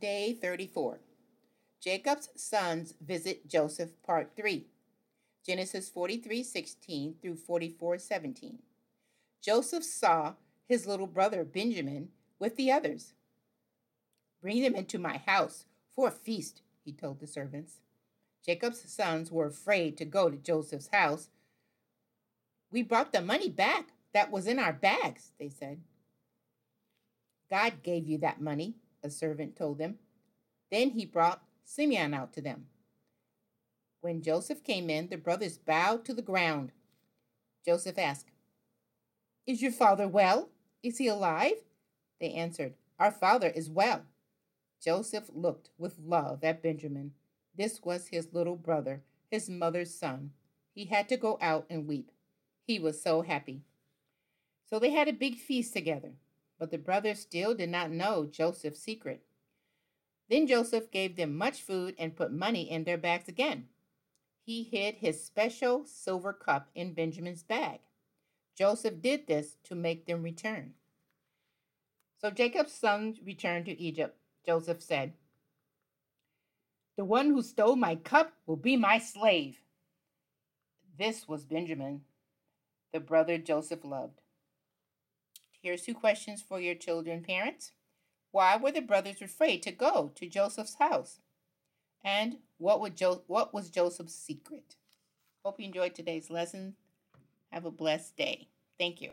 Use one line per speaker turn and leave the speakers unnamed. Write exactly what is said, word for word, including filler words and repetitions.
Day thirty-four. Jacob's sons visit Joseph, part three. Genesis forty-three sixteen through forty-four seventeen. Joseph saw his little brother Benjamin with the others. "Bring them into my house for a feast," he told the servants. Jacob's sons were afraid to go to Joseph's house. "We brought the money back that was in our bags," they said. "God gave you that money," a servant told them. Then he brought Simeon out to them. When Joseph came in, the brothers bowed to the ground. Joseph asked, "Is your father well? Is he alive?" They answered, "Our father is well." Joseph looked with love at Benjamin. This was his little brother, his mother's son. He had to go out and weep. He was so happy. So they had a big feast together, but the brothers still did not know Joseph's secret. Then Joseph gave them much food and put money in their bags again. He hid his special silver cup in Benjamin's bag. Joseph did this to make them return. So Jacob's sons returned to Egypt. Joseph said, "The one who stole my cup will be my slave." This was Benjamin, the brother Joseph loved. Here's two questions for your children, parents. Why were the brothers afraid to go to Joseph's house? And what, would jo- what was Joseph's secret? Hope you enjoyed today's lesson. Have a blessed day. Thank you.